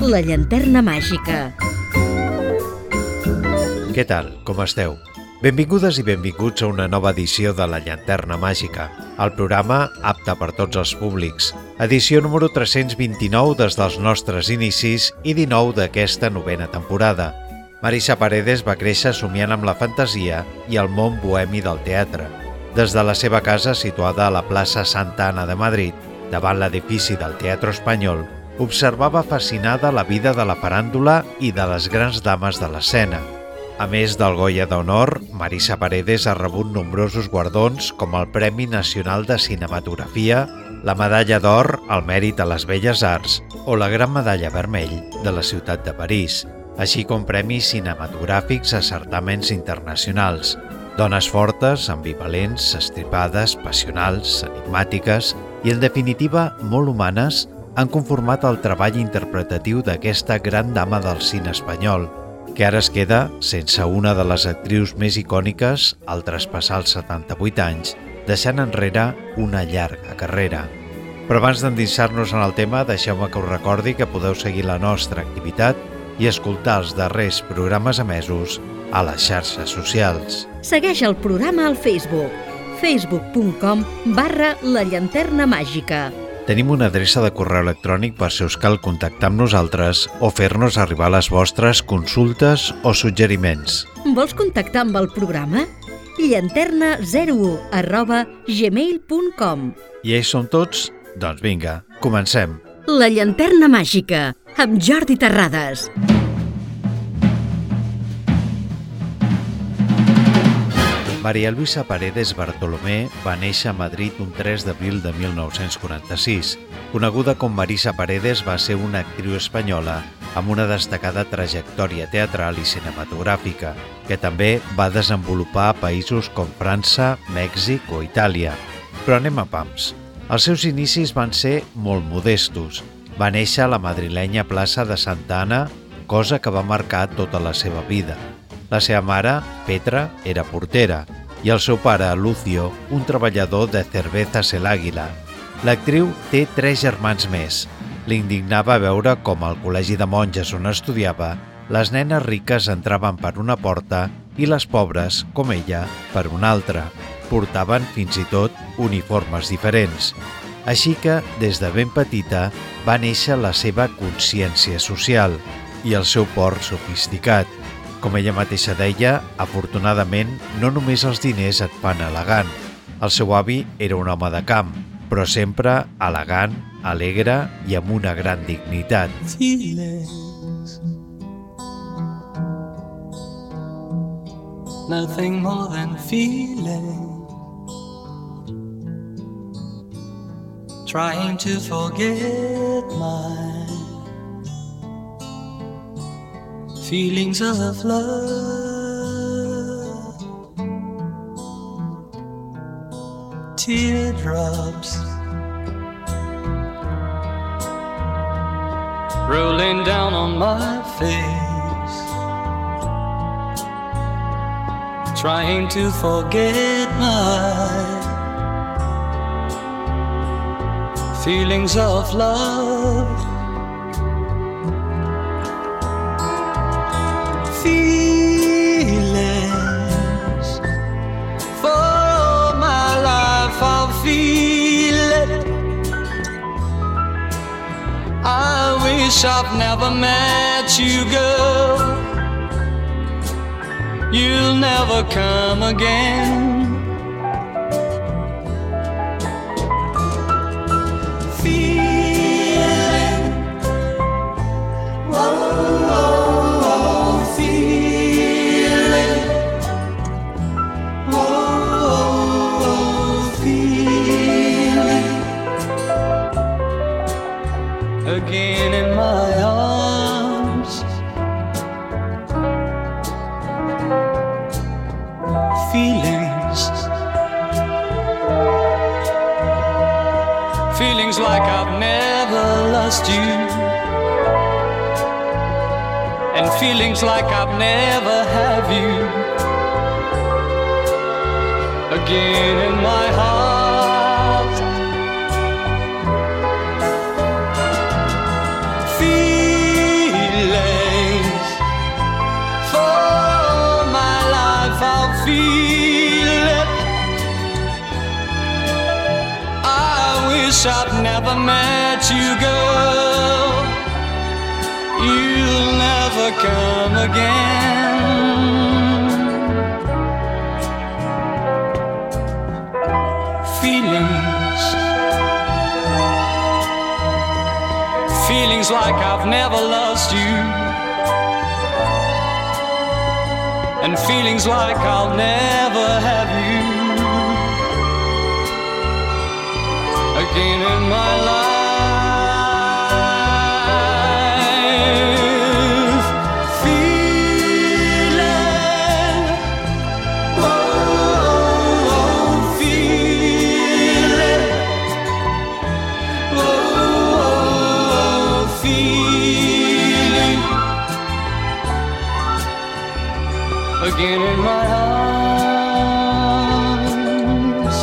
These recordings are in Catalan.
La llanterna màgica. Què tal? Com esteu? Benvingudes i benvinguts a una nova edició de La llanterna màgica, el programa apte per tots els públics. Edició número 329 des dels nostres inicis i 19 d'aquesta novena temporada. Marisa Paredes va créixer somiant amb la fantasia i el món bohemi del teatre. Des de la seva casa, situada a la plaça Santa Ana de Madrid, davant l'edifici del Teatre Espanyol, observava fascinada la vida de la faràndula i de les grans dames de l'escena. A més del Goya d'Honor, Marisa Paredes ha rebut nombrosos guardons com el Premi Nacional de Cinematografia, la Medalla d'Or al Mèrit a les Belles Arts o la Gran Medalla Vermell de la ciutat de París, així com premis cinematogràfics a certàmens internacionals. Dones fortes, ambivalents, estripades, passionals, enigmàtiques i, en definitiva, molt humanes, han conformat el treball interpretatiu d'aquesta gran dama del cine espanyol, que ara es queda sense una de les actrius més icòniques al traspassar els 78 anys, deixant enrere una llarga carrera. Però abans d'endinsar-nos en el tema, deixeu-me que us recordi que podeu seguir la nostra activitat i escoltar els darrers programes emesos a les xarxes socials. Segueix el programa al Facebook, facebook.com/La llanterna màgica. Tenim una adreça de correu electrònic per si us cal contactar amb nosaltres o fer-nos arribar les vostres consultes o suggeriments. Vols contactar amb el programa? llanterna01@gmail.com. I ells som tots? Doncs vinga, comencem. La llanterna màgica, amb Jordi Terrades. María Luisa Paredes Bartolomé va néixer a Madrid un 3 d'abril de 1946. Coneguda com Marisa Paredes, va ser una actriu espanyola amb una destacada trajectòria teatral i cinematogràfica, que també va desenvolupar a països com França, Mèxic o Itàlia. Però anem a pams. Els seus inicis van ser molt modestos. Va néixer a la madrilenya plaça de Santa Ana, cosa que va marcar tota la seva vida. La seva mare, Petra, era portera, i el seu pare, Lucio, un treballador de Cervezas El Águila. L'actriu té 3 germans més. L'indignava veure com al col·legi de monges on estudiava, les nenes riques entraven per una porta i les pobres, com ella, per una altra. Portaven fins i tot uniformes diferents. Així que, des de ben petita, va néixer la seva consciència social i el seu port sofisticat. Com ella mateixa deia, afortunadament, no només els diners et fan elegant. El seu avi era un home de camp, però sempre elegant, alegre i amb una gran dignitat. Feelings, nothing more than feeling, trying to forget my feelings of love, teardrops rolling down on my face, trying to forget my feelings of love. Feelings, for all my life I'll feel it. I wish I've never met you, girl. You'll never come again. Feeling, whoa, feeling, whoa, feeling, again in my arms, feelings, feelings like I've never lost you, and feelings like I've never have you, again in my heart. Feelings, feel it. I wish I'd never met you, girl. You'll never come again. Feelings like I've never lost you, and feelings like I'll never have you again in my life. Feeling, oh, feeling, feeling again in my arms.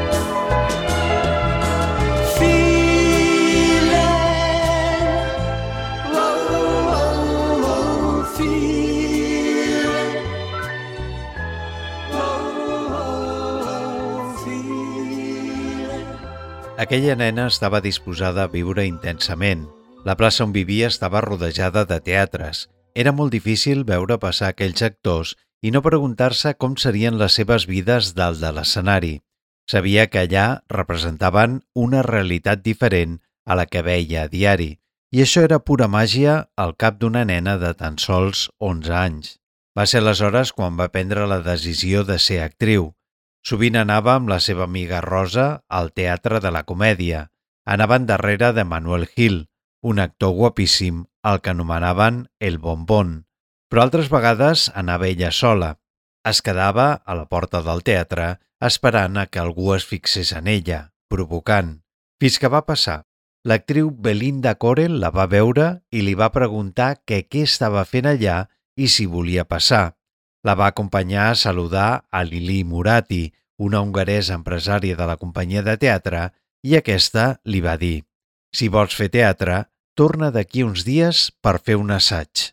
Feeling, feeling, feeling. Aquella nena estava disposada a viure intensament. La plaça on vivia estava rodejada de teatres. Era molt difícil veure passar aquells actors i no preguntar-se com serien les seves vides dalt de l'escenari. Sabia que allà representaven una realitat diferent a la que veia a diari, i això era pura màgia al cap d'una nena de tan sols 11 anys. Va ser aleshores quan va prendre la decisió de ser actriu. Sovint anava amb la seva amiga Rosa al Teatre de la Comèdia. Anaven darrere de Manuel Gil, un actor guapíssim al que anomenaven el Bombón. Però altres vegades anava ella sola. Es quedava a la porta del teatre esperant a que algú es fixés en ella, provocant. Fins que va passar. L'actriu Belinda Corel la va veure i li va preguntar què estava fent allà i si volia passar. La va acompanyar a saludar a Lili Murati, una hongaresa empresària de la companyia de teatre, i aquesta li va dir: «Si vols fer teatre, torna d'aquí uns dies per fer un assaig».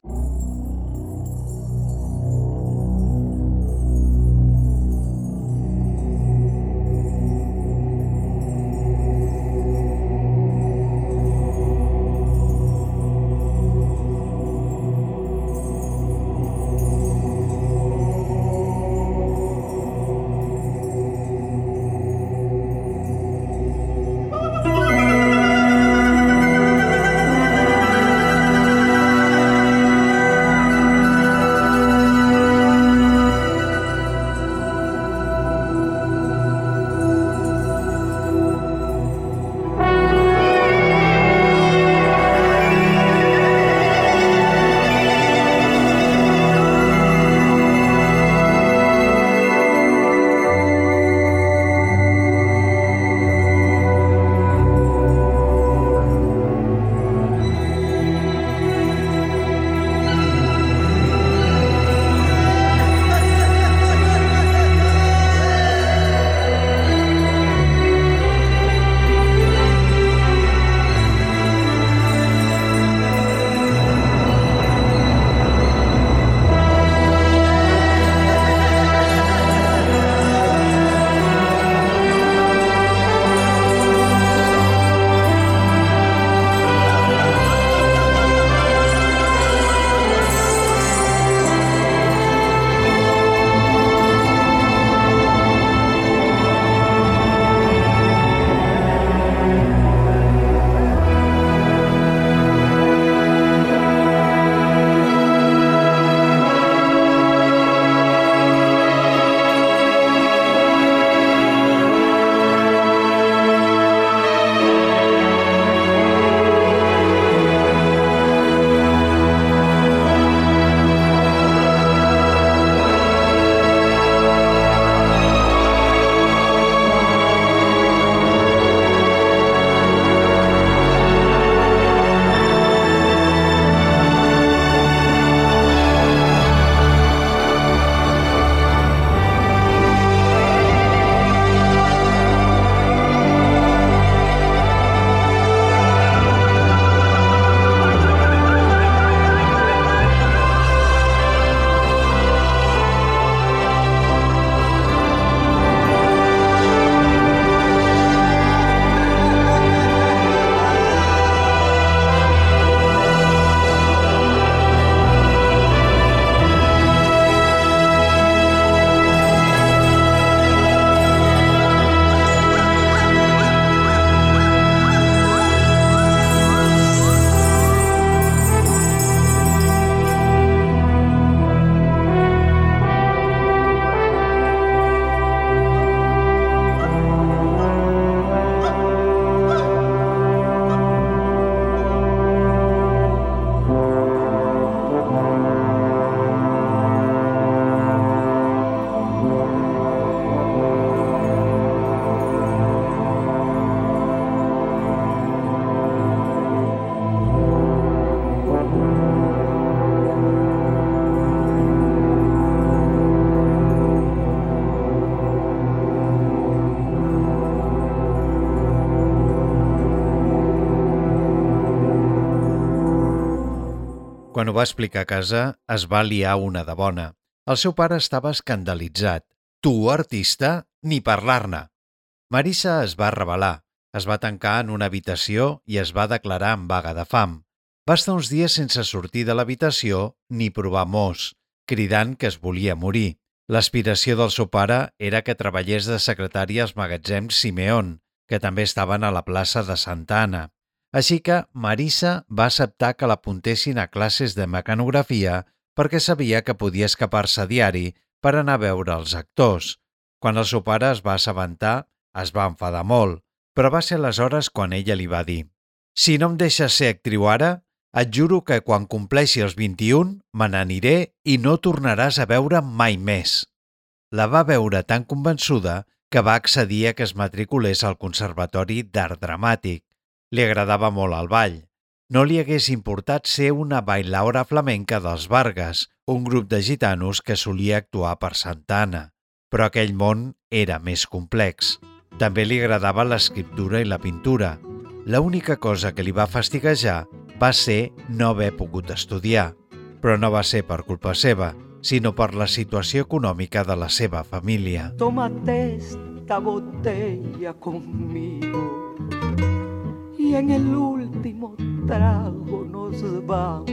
va explicar a casa, es va liar una de bona. El seu pare estava escandalitzat. Tu, artista, ni parlar-ne. Marisa es va rebel·lar, es va tancar en una habitació i es va declarar en vaga de fam. Va estar uns dies sense sortir de l'habitació ni provar mos, cridant que es volia morir. L'aspiració del seu pare era que treballés de secretària als magatzems Simeón, que també estaven a la plaça de Santa Anna. Així que Marisa va acceptar que l'apuntessin a classes de mecanografia perquè sabia que podia escapar-se a diari per anar a veure els actors. Quan el seu pare es va assabentar, es va enfadar molt, però va ser aleshores quan ella li va dir: «Si no em deixes ser actriu ara, et juro que quan compleixi els 21 me n'aniré i no tornaràs a veure mai més». La va veure tan convençuda que va accedir a que es matriculés al Conservatori d'Art Dramàtic. Li agradava molt el ball. No li hagués importat ser una bailaora flamenca dels Vargas, un grup de gitanos que solia actuar per Santa Anna. Però aquell món era més complex. També li agradava l'escriptura i la pintura. L'única cosa que li va fastiguejar va ser no haver pogut estudiar. Però no va ser per culpa seva, sinó per la situació econòmica de la seva família. Tómate esta botella conmigo y en el último trago nos vamos.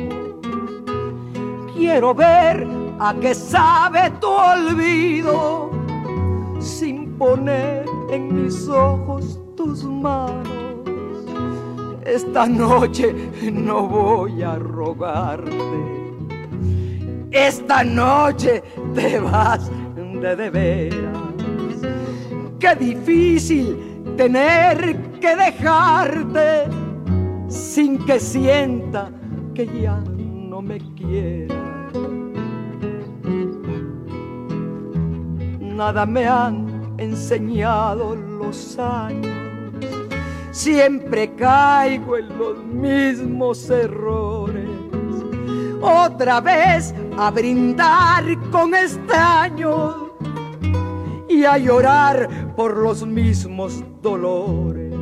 Quiero ver a qué sabe tu olvido sin poner en mis ojos tus manos. Esta noche no voy a rogarte. Esta noche te vas de veras. Qué difícil tener que dejarte sin que sienta que ya no me quieras. Nada me han enseñado los años. Siempre caigo en los mismos errores. Otra vez a brindar con extraños y a llorar por los mismos dolores.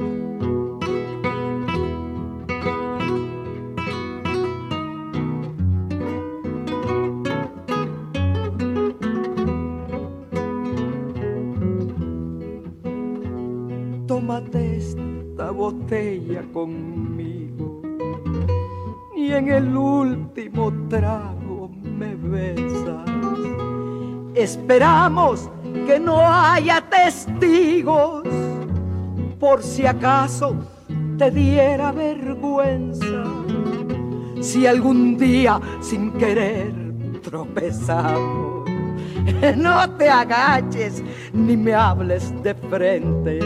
Tómate esta botella conmigo y en el último trago me besas. Esperamos que no haya testigos por si acaso te diera vergüenza. Si algún día sin querer tropezamos, no te agaches ni me hables de frente.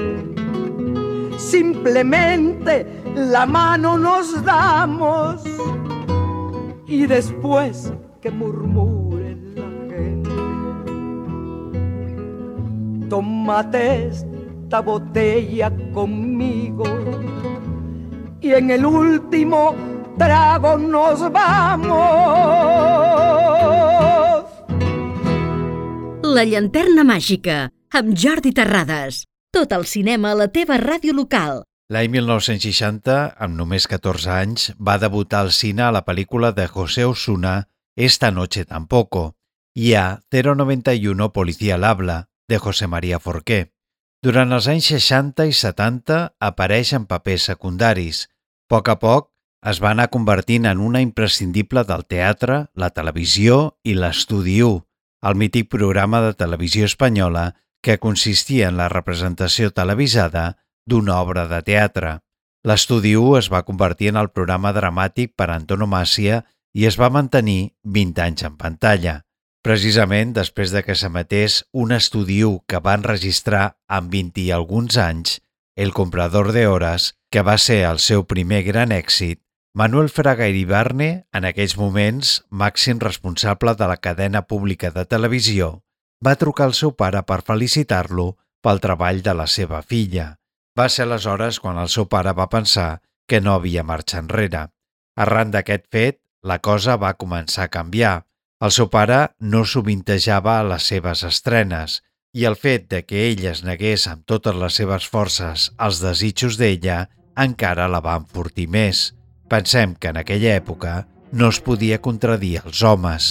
Simplemente la mano nos damos y después que murmure la gente. Tómate esta botella conmigo y en el último trago nos vamos. La llanterna màgica, amb Jordi Terrades. Tot el cinema a la teva ràdio local. L'any 1960, amb només 14 anys, va debutar al cine a la pel·lícula de José Osuna Esta noche tampoco i a 091 Policía al habla, de José María Forqué. Durant els anys 60 i 70 apareix en papers secundaris. A poc es va anar convertint en una imprescindible del teatre, la televisió i l'Estudi 1, el mític programa de televisió espanyola que consistia en la representació televisada d'una obra de teatre. L'Estudi 1 es va convertir en el programa dramàtic per antonomàsia i es va mantenir 20 anys en pantalla. Precisament després de que s'emetés un Estudi 1 que va enregistrar amb 20 i alguns anys, El comprador de horas, que va ser el seu primer gran èxit, Manuel Fraga Iribarne, en aquells moments màxim responsable de la cadena pública de televisió, va trucar al seu pare per felicitar-lo pel treball de la seva filla. Va ser aleshores quan el seu pare va pensar que no havia marxa enrere. Arran d'aquest fet, la cosa va començar a canviar. El seu pare no sovintejava a les seves estrenes i el fet de que ell es negués amb totes les seves forces als desitjos d'ella encara la va enfortir més. Pensem que en aquella època no es podia contradir els homes.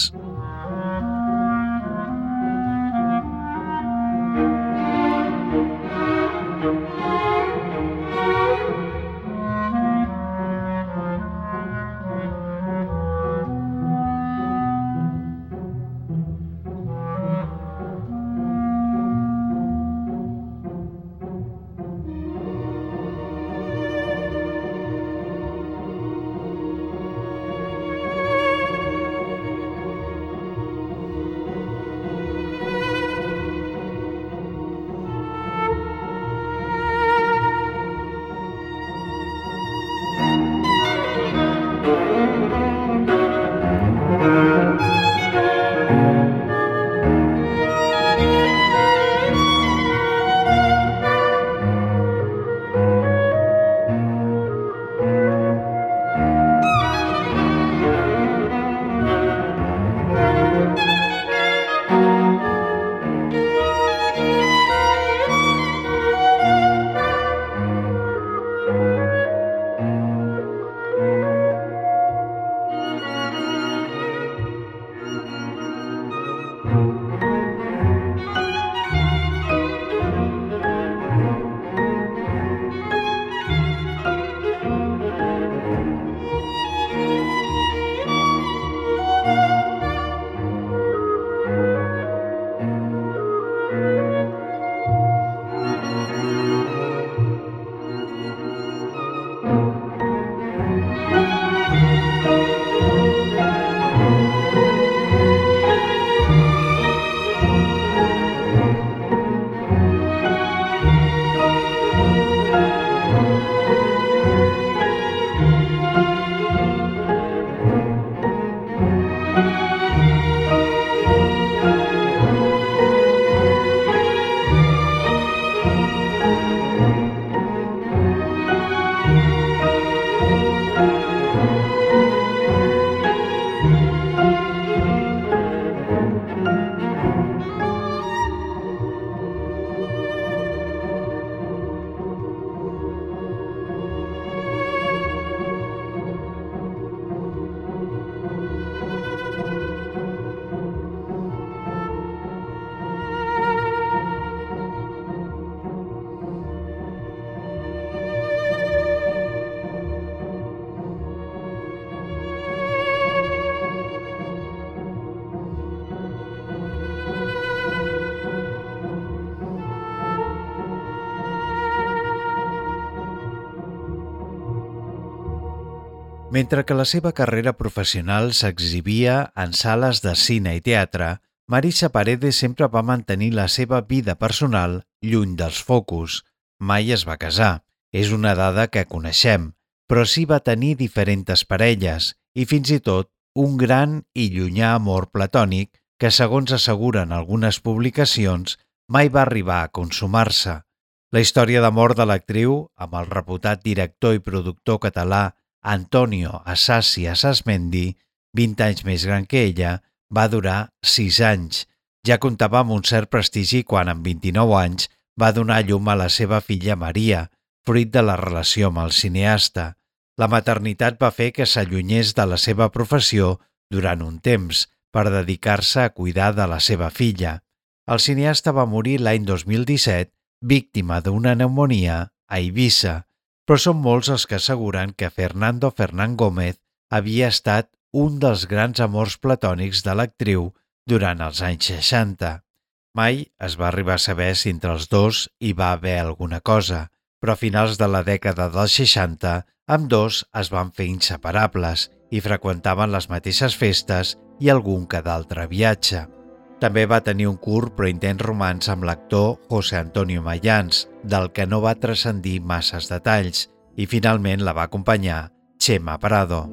Mentre que la seva carrera professional s'exhibia en sales de cine i teatre, Marisa Paredes sempre va mantenir la seva vida personal lluny dels focus. Mai es va casar, és una dada que coneixem, però sí va tenir diferents parelles i fins i tot un gran i llunyà amor platònic que, segons asseguren algunes publicacions, mai va arribar a consumar-se. La història d'amor de l'actriu, amb el reputat director i productor català Antonio Assassi Assasmendi, 20 anys més gran que ella, va durar 6 anys. Ja comptava amb un cert prestigi quan, amb 29 anys, va donar llum a la seva filla Maria, fruit de la relació amb el cineasta. La maternitat va fer que s'allunyés de la seva professió durant un temps per dedicar-se a cuidar de la seva filla. El cineasta va morir l'any 2017, víctima d'una pneumònia a Eivissa, però són molts els que asseguren que Fernando Fernán Gómez havia estat un dels grans amors platònics de l'actriu durant els anys 60. Mai es va arribar a saber si entre els dos hi va haver alguna cosa, però a finals de la dècada dels 60 ambdós es van fer inseparables i freqüentaven les mateixes festes i algun que d'altre viatge. També va tenir un curt però intens romanç amb l'actor José Antonio Mayans, del que no va transcendir masses detalls, i finalment la va acompanyar Chema Prado.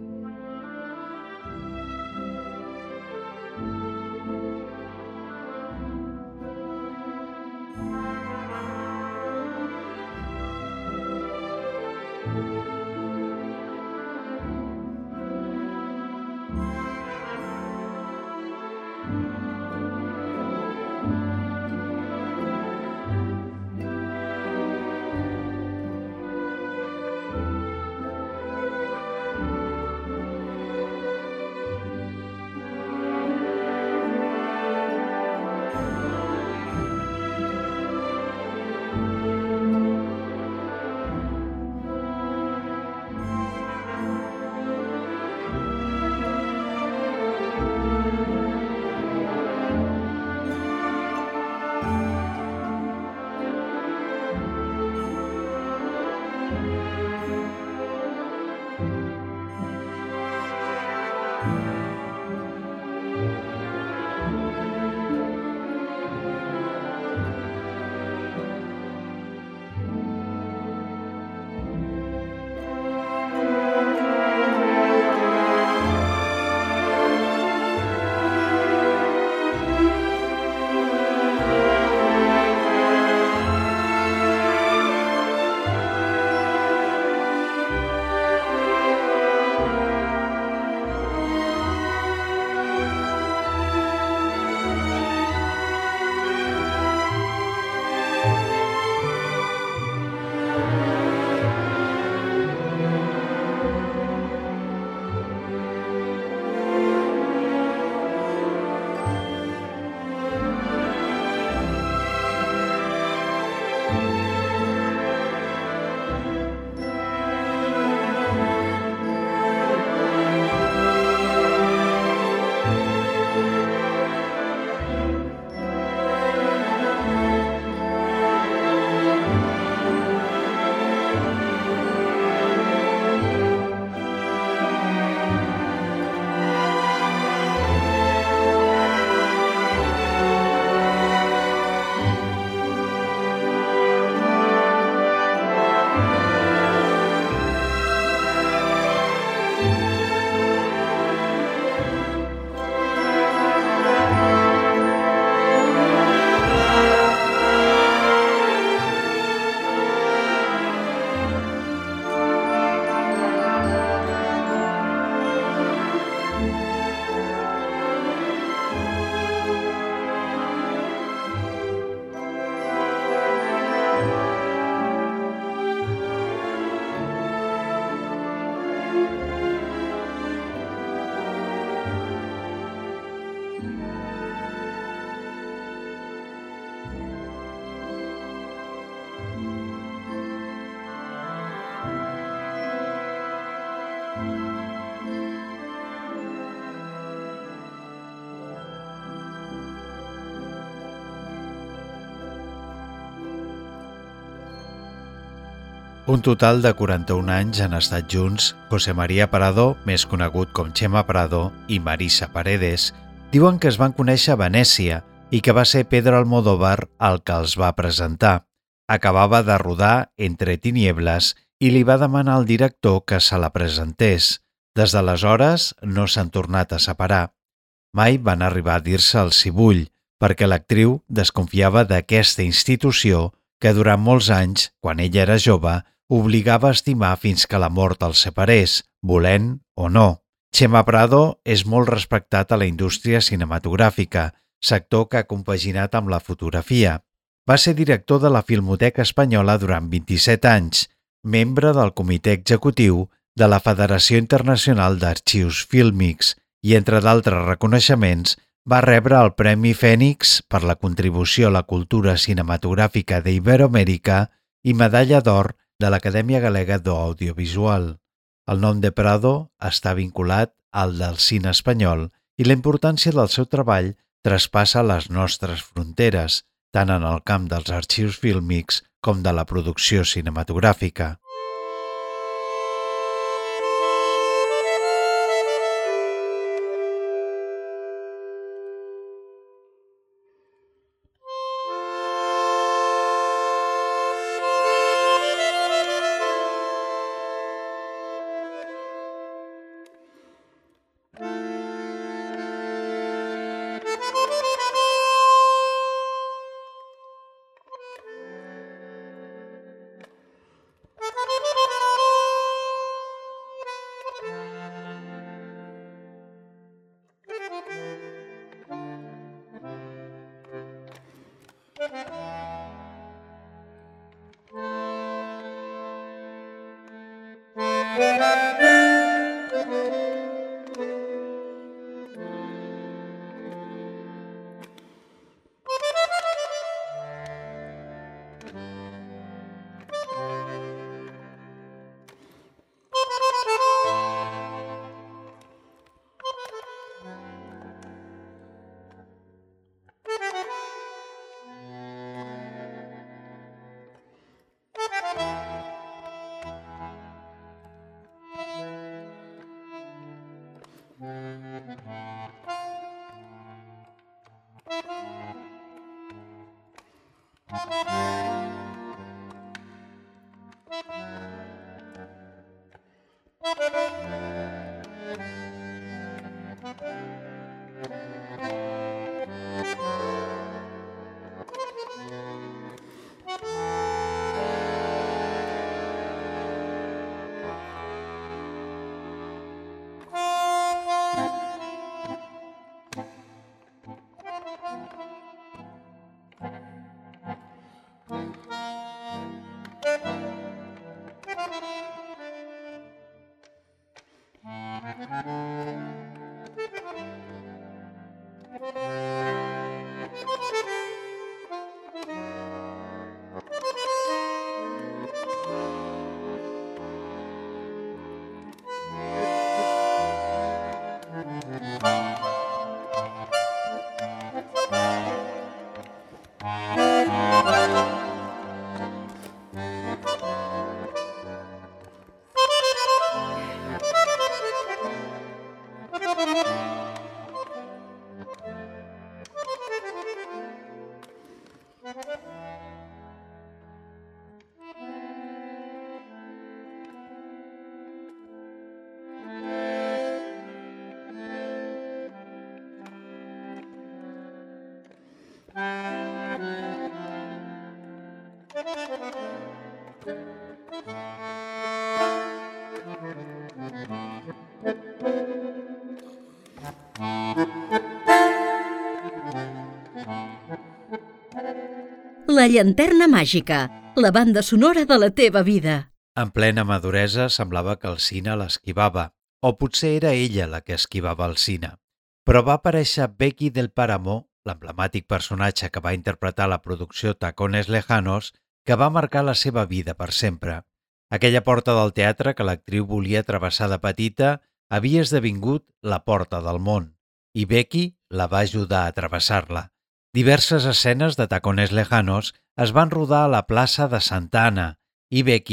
Un total de 41 anys han estat junts José María Prado, més conegut com Chema Prado, i Marisa Paredes. Diuen que es van conèixer a Venècia i que va ser Pedro Almodóvar el que els va presentar. Acabava de rodar Entre tinieblas i li va demanar al director que se la presentés. Des d'aleshores no s'han tornat a separar. Mai van arribar a dir-se el cibull, perquè l'actriu desconfiava d'aquesta institució que durant molts anys, quan ella era jove, obligava a estimar fins que la mort els separés, volent o no. Chema Prado és molt respectat a la indústria cinematogràfica, sector que ha compaginat amb la fotografia. Va ser director de la Filmoteca Espanyola durant 27 anys, membre del comitè executiu de la Federació Internacional d'Arxius Fílmics i, entre d'altres reconeixements, va rebre el Premi Fènix per la contribució a la cultura cinematogràfica d'Iberoamèrica i Medalla d'Or de l'Acadèmia Galega d'Audiovisual. El nom de Prado està vinculat al del cine espanyol i la importància del seu treball traspassa les nostres fronteres, tant en el camp dels arxius fílmics com de la producció cinematogràfica. La llanterna màgica, la banda sonora de la teva vida. En plena maduresa semblava que el cine l'esquivava, o potser era ella la que esquivava el cine. Però va aparèixer Becky del Páramo, l'emblemàtic personatge que va interpretar la producció Tacones Lejanos, que va marcar la seva vida per sempre. Aquella porta del teatre que l'actriu volia travessar de petita havia esdevingut la porta del món, i Becky la va ajudar a travessar-la. Diverses escenes de Tacones Lejanos es van rodar a la plaça de Santa Anna i Becky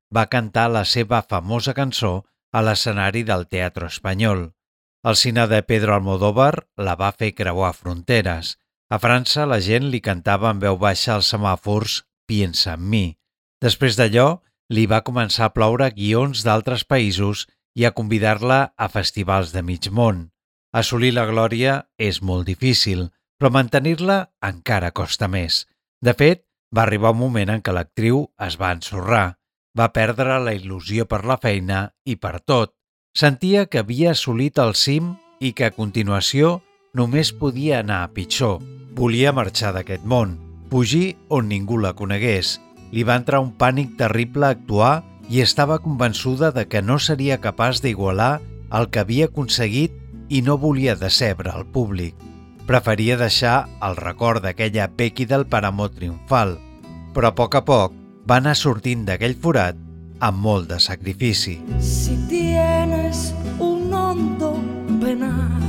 va cantar la seva famosa cançó a l'escenari del Teatre Espanyol. El cine de Pedro Almodóvar la va fer creuar fronteres. A França la gent li cantava en veu baixa als semàfors «Piensa en mi». Després d'allò, li va començar a ploure guions d'altres països i a convidar-la a festivals de mig món. Assolir la glòria és molt difícil, però mantenir-la encara costa més. De fet, va arribar un moment en què l'actriu es va ensorrar. Va perdre la il·lusió per la feina i per tot. Sentia que havia assolit el cim i que a continuació només podia anar a pitjor. Volia marxar d'aquest món, fugir on ningú la conegués. Li va entrar un pànic terrible a actuar i estava convençuda de que no seria capaç d'igualar el que havia aconseguit i no volia decebre el públic. Preferia deixar el record d'aquella Becky del Páramo triomfal, però a poc va anar sortint d'aquell forat amb molt de sacrifici. Si tienes un hondo penar,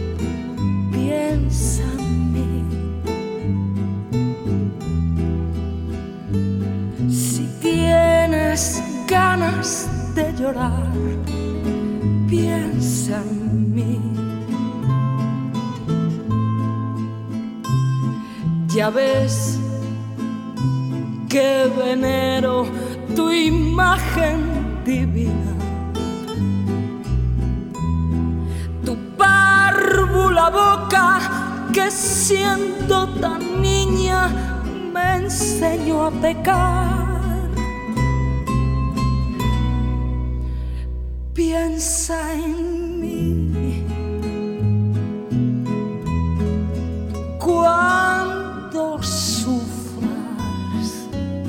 piensa en mí. Si tienes ganas de llorar, piensa en mí. Ya ves que venero tu imagen divina, tu párvula boca que siendo tan niña me enseñó a pecar. Piensa en mí cuando sufras,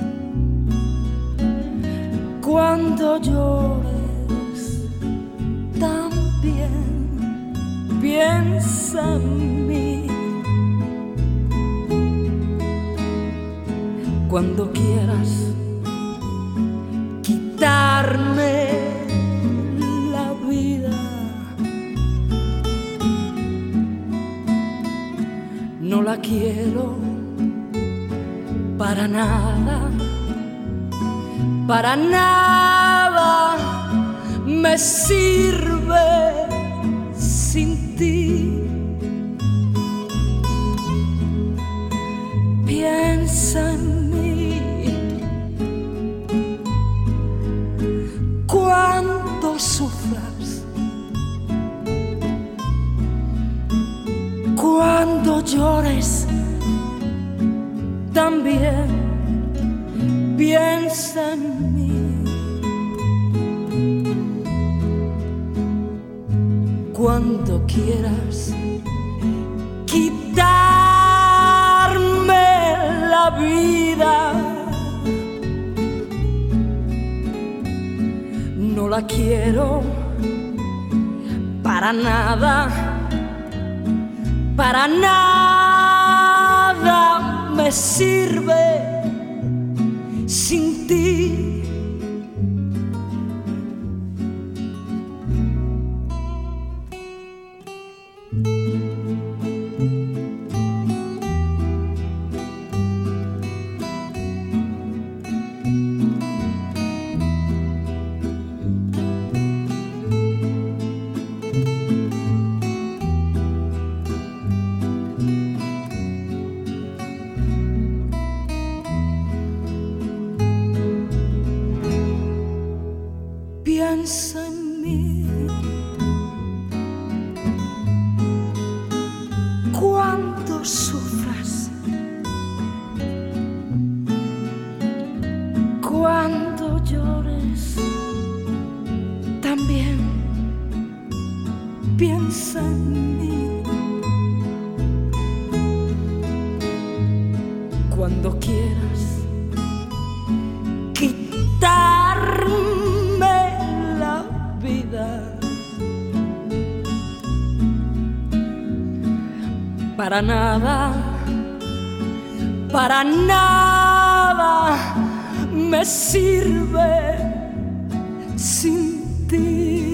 cuando llores también. Piensa en mí cuando quieras quitarme la vida. No la quiero para nada, para nada me sirve sin ti. Piensa en mí cuando sufras, cuando llores también. Piensa en mí cuando quieras quitarme la vida. No la quiero para nada, para nada me sirve sin ti. Piensa en mí cuando sufras, cuando llores también. Piensa en mí cuando quieras quitarme la vida. Para nada, para nada me sirve sin ti.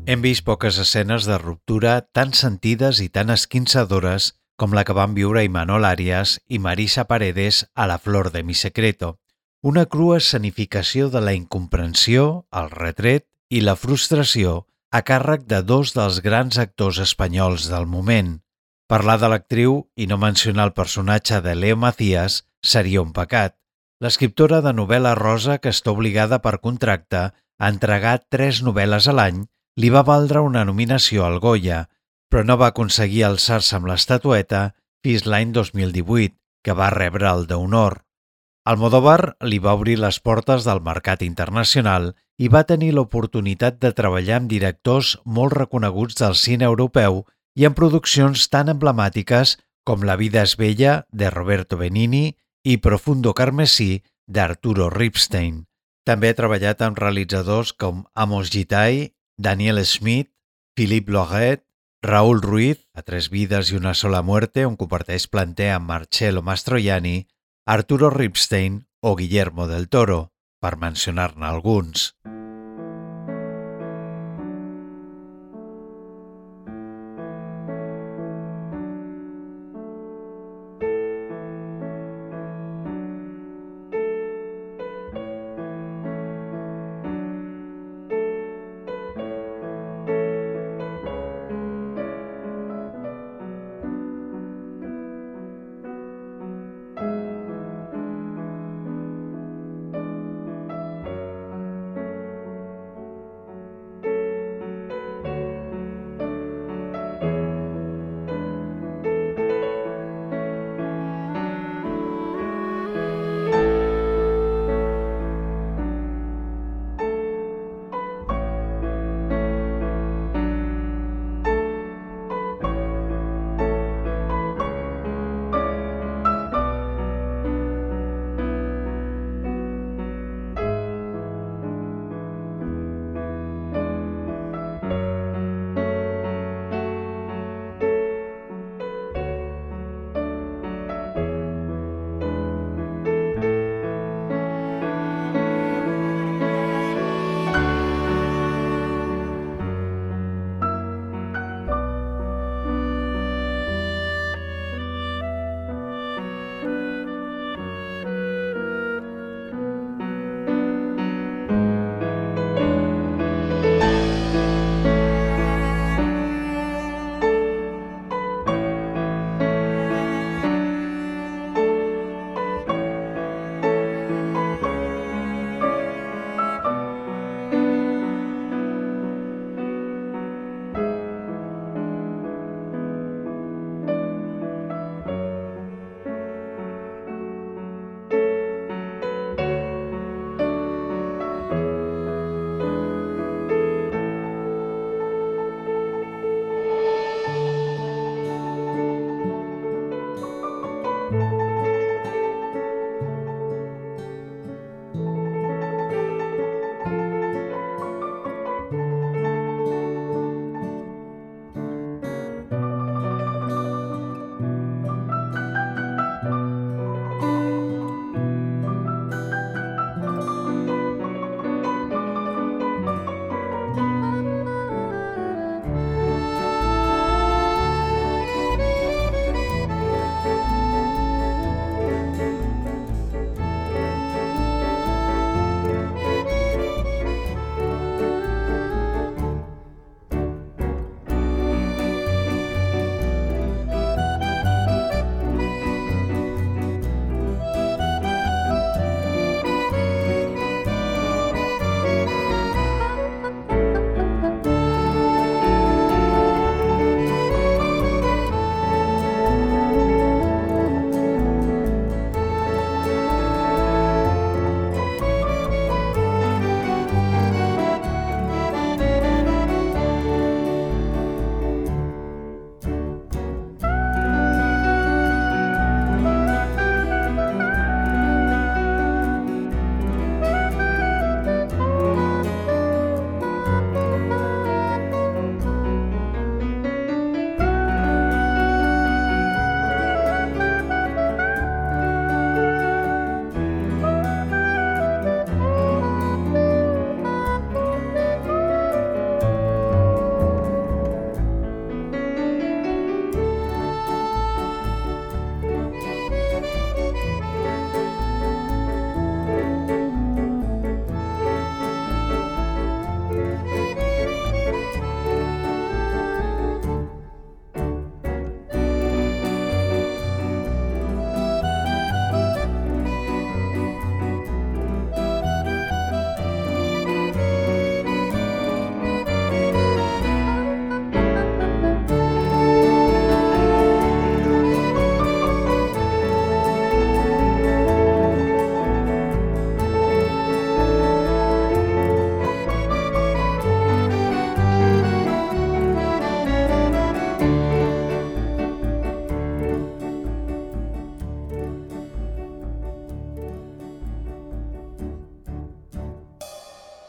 Hem vist poques escenes de ruptura tan sentides i tan esquinçadores com la que van viure Imanol Arias i Marisa Paredes a La flor de mi secreto, una crua escenificació de la incomprensió, el retret i la frustració a càrrec de dos dels grans actors espanyols del moment. Parlar de l'actriu i no mencionar el personatge de Leo Macías seria un pecat. L'escriptora de novel·la rosa, que està obligada per contracte a entregar 3 novel·les a l'any, li va valdre una nominació al Goya, però no va aconseguir alçar-se amb l'estatueta fins l'any 2018, que va rebre el d'honor. Almodóvar li va obrir les portes del mercat internacional i va tenir l'oportunitat de treballar amb directors molt reconeguts del cine europeu i en produccions tan emblemàtiques com La vida és bella, de Roberto Benigni, i Profundo carmesí, d'Arturo Ripstein. També ha treballat amb realitzadors com Amos Gitay, Daniel Schmidt, Philippe Loret, Raúl Ruiz, a 3 vides i una sola muerte, on comparteix planter amb Marcello Mastroianni, Arturo Ripstein o Guillermo del Toro, per mencionar-ne alguns.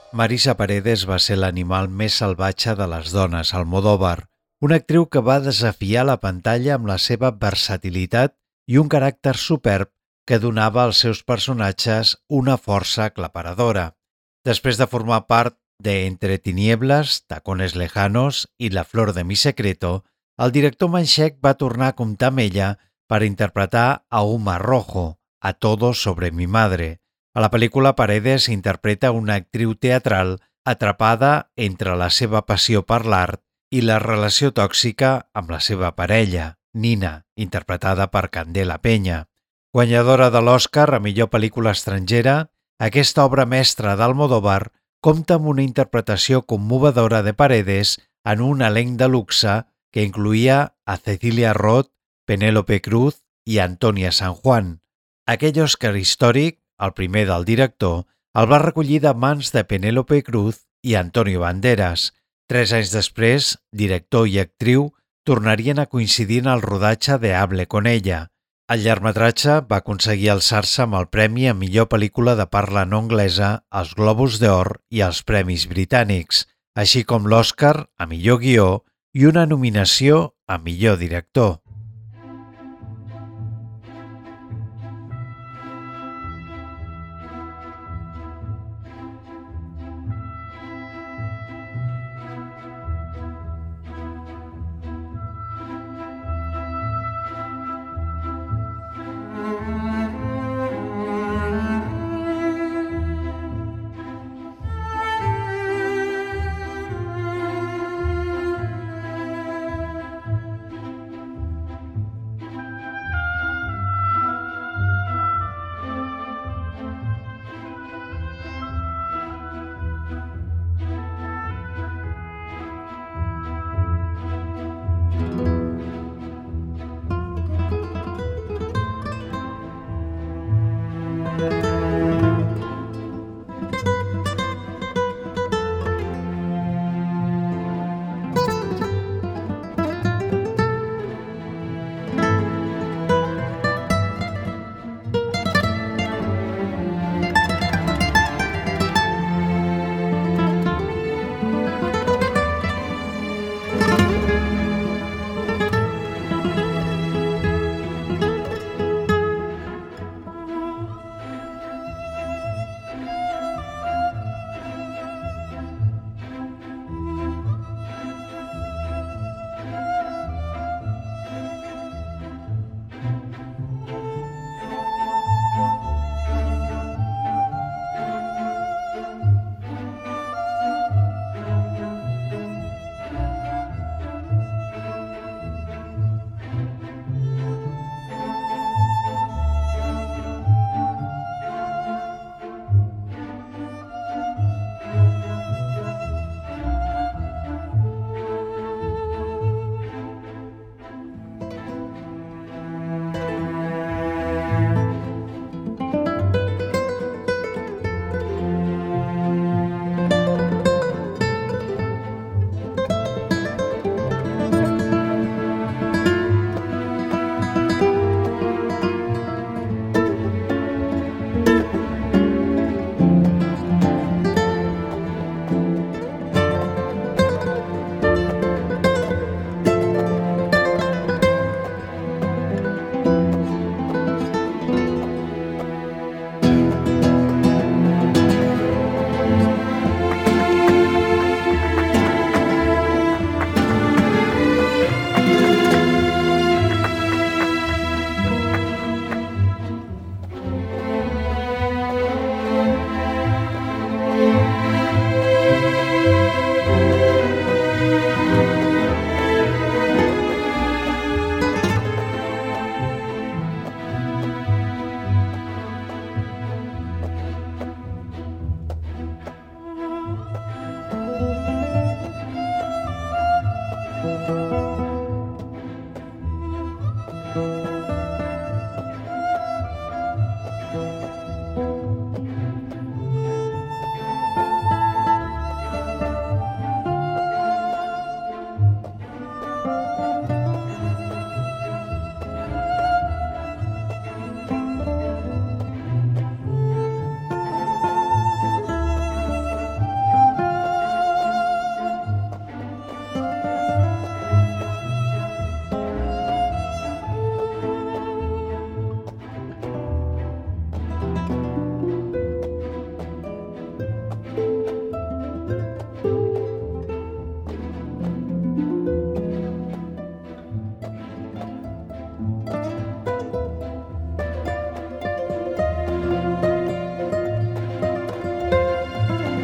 Marisa Paredes va ser l'animal més salvatge de les dones Almodóvar, una actriu que va desafiar la pantalla amb la seva versatilitat i un caràcter superb que donava als seus personatges una força aclaparadora. Després de formar part de Entre tinieblas, Tacones lejanos i La flor de mi secreto, el director manxec va tornar a comptar amb ella per interpretar a Uma Rojo, a Todo sobre mi madre. A la pel·lícula, Paredes interpreta una actriu teatral atrapada entre la seva passió per l'art i la relació tòxica amb la seva parella, Nina, interpretada per Candela Peña. Guanyadora de l'Oscar a millor pel·lícula estrangera, aquesta obra mestra d'Almodóvar compta amb una interpretació commovedora de Paredes en un elenc de luxe que incluïa a Cecilia Roth, Penélope Cruz i Antonia San Juan. Aquell Òscar històric, el primer del director, el va recollir de mans de Penélope Cruz i Antonio Banderas. 3 anys després, director i actriu tornarien a coincidir en el rodatge de Hable con ella. El llargmetratge va aconseguir alçar-se amb el premi a millor pel·lícula de parla no anglesa als Globus d'Or i als Premis Britànics, així com l'Òscar a millor guió i una nominació a millor director.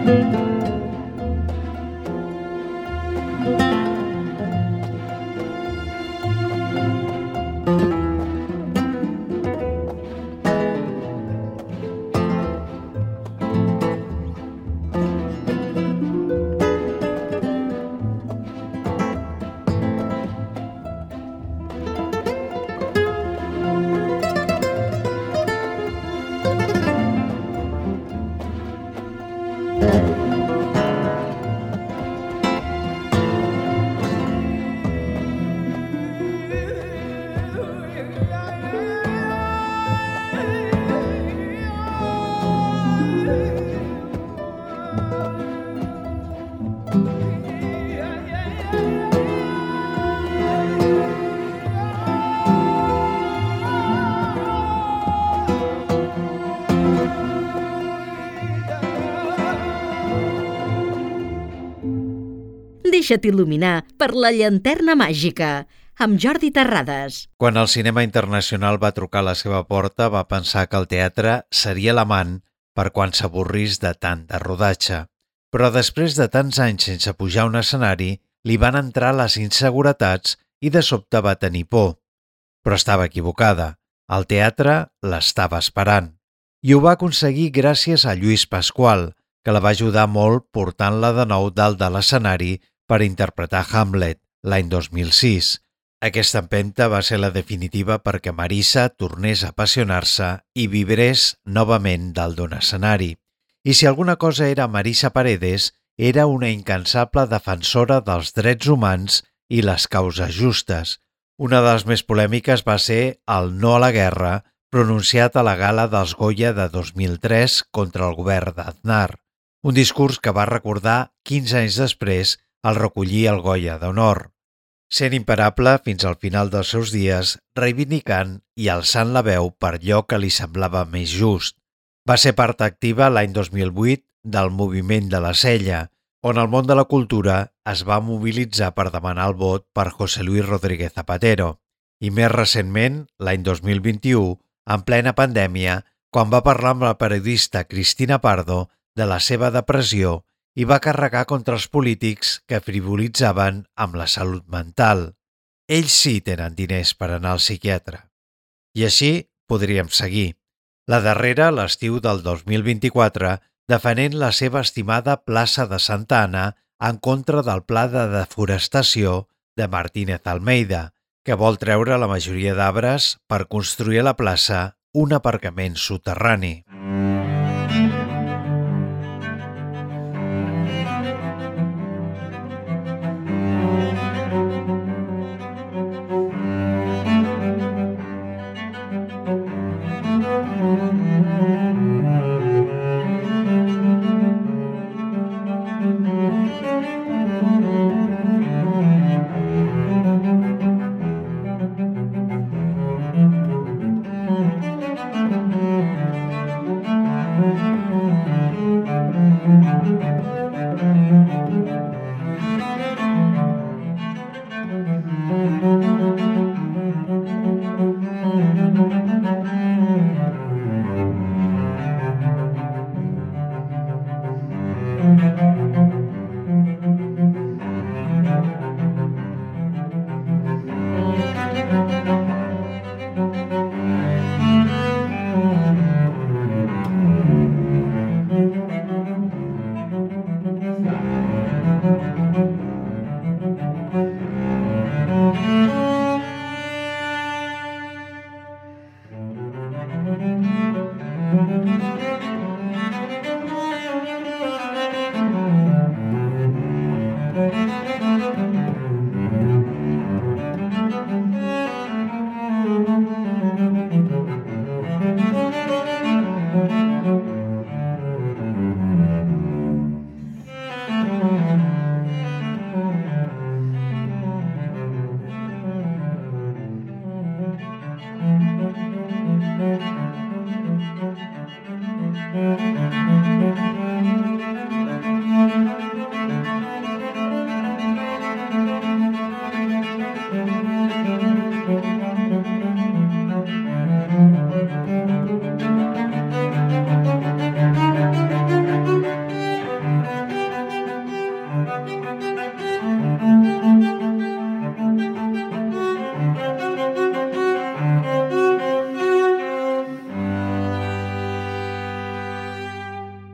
Deixa't il·luminar per la llanterna màgica, amb Jordi Terrades. Quan el cinema internacional va trucar a la seva porta, va pensar que el teatre seria l'amant per quan s'avorrís de tant de rodatge. Però després de tants anys sense pujar a un escenari, li van entrar les inseguretats i de sobte va tenir por. Però estava equivocada. El teatre l'estava esperant. I ho va aconseguir gràcies a Lluís Pasqual, que la va ajudar molt portant-la de nou dalt de l'escenari per interpretar Hamlet l'any 2006. Aquesta empenta va ser la definitiva perquè Marisa tornés a apassionar-se i vibrés novament dalt d'un escenari. I si alguna cosa era Marisa Paredes, era una incansable defensora dels drets humans i les causes justes. Una de les més polèmiques va ser el no a la guerra, pronunciat a la gala dels Goya de 2003 contra el govern d'Aznar. Un discurs que va recordar 15 anys després al recollir el Goya d'Honor. Sent imparable fins al final dels seus dies, reivindicant i alçant la veu per allò que li semblava més just. Va ser part activa l'any 2008 del moviment de la Sella, on el món de la cultura es va mobilitzar per demanar el vot per José Luis Rodríguez Zapatero. I més recentment, l'any 2021, en plena pandèmia, quan va parlar amb la periodista Cristina Pardo de la seva depressió i va carregar contra els polítics que frivolitzaven amb la salut mental. Ells sí tenen diners per anar al psiquiatre. I així podríem seguir. La darrera, l'estiu del 2024, defenent la seva estimada plaça de Santa Anna en contra del pla de deforestació de Martínez Almeida, que vol treure la majoria d'arbres per construir a la plaça un aparcament soterrani.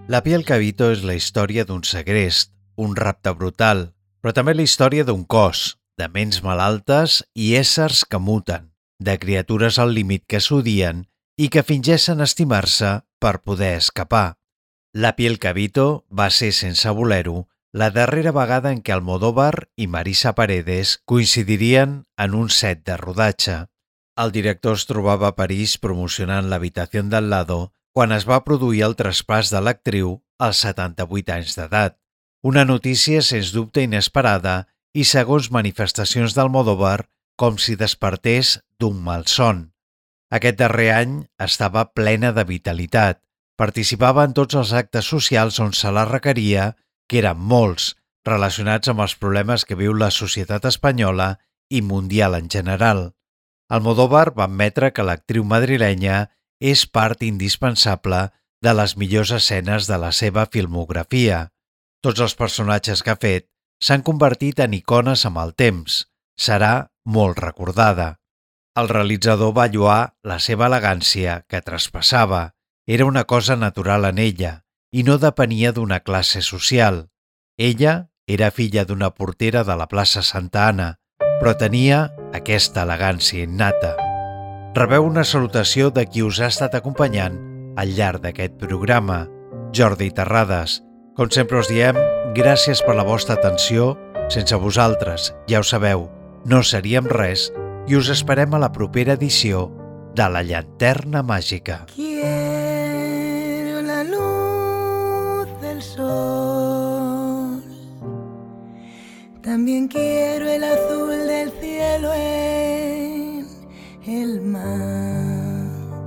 La piel Cabito és la història d'un segrest, un rapte brutal, però també la història d'un cos, de ments malaltes i éssers que muten, de criatures al límit que s'odien i que fingeixen estimar-se per poder escapar. La piel Cabito va ser, sense voler-ho, la darrera vegada en què Almodóvar i Marisa Paredes coincidirien en un set de rodatge. El director es trobava a París promocionant l'Habitació del Lado quan es va produir el traspàs de l'actriu als 78 anys d'edat. Una notícia sens dubte inesperada i, segons manifestacions d'Almodóvar, com si despertés d'un malson. Aquest darrer any estava plena de vitalitat. Participava en tots els actes socials on se la requeria, que eren molts, relacionats amb els problemes que viu la societat espanyola i mundial en general. Almodóvar va admetre que l'actriu madrilenya és part indispensable de les millors escenes de la seva filmografia. Tots els personatges que ha fet s'han convertit en icones amb el temps. Serà molt recordada. El realitzador va lloar la seva elegància, que traspassava. Era una cosa natural en ella i no depenia d'una classe social. Ella era filla d'una portera de la plaça Santa Anna, però tenia aquesta elegància innata. Rebeu una salutació de qui us ha estat acompanyant al llarg d'aquest programa, Jordi Terrades. Com sempre us diem, gràcies per la vostra atenció. Sense vosaltres, ja ho sabeu, no seríem res, i us esperem a la propera edició de La Llanterna Màgica. Quiero la luz del sol, también quiero el azul del cielo en el mar.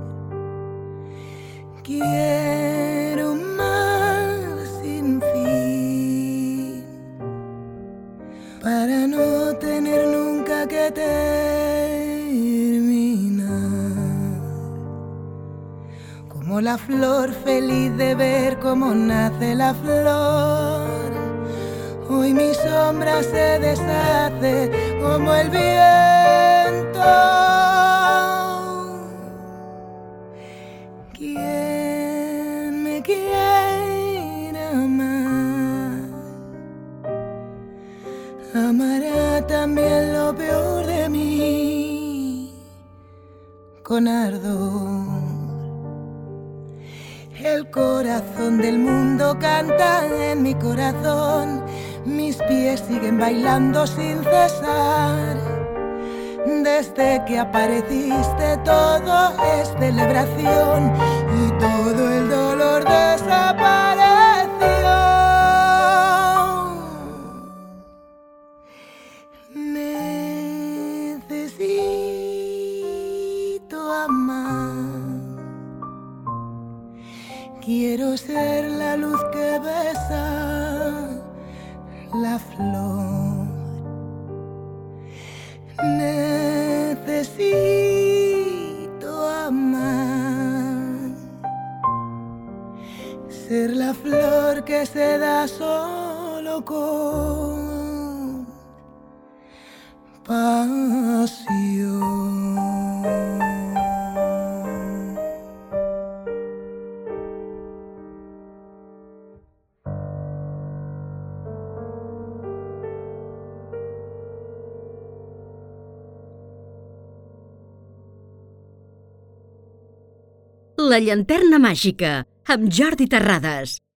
Quiero un mar sin fin para no tener nunca que terminar. Como la flor feliz de ver cómo nace la flor, hoy mi sombra se deshace como el viento. ¿Quién me quiera amar? Amará también lo peor de mí con ardor. El corazón del mundo canta en mi corazón, mis pies siguen bailando sin cesar. Desde que apareciste todo es celebración y todo el dolor desapareció. Necesito amar. Quiero ser la luz que besa la flor. Necesito amar, ser la flor que se da solo con pasión. La Llanterna Màgica, amb Jordi Terrades.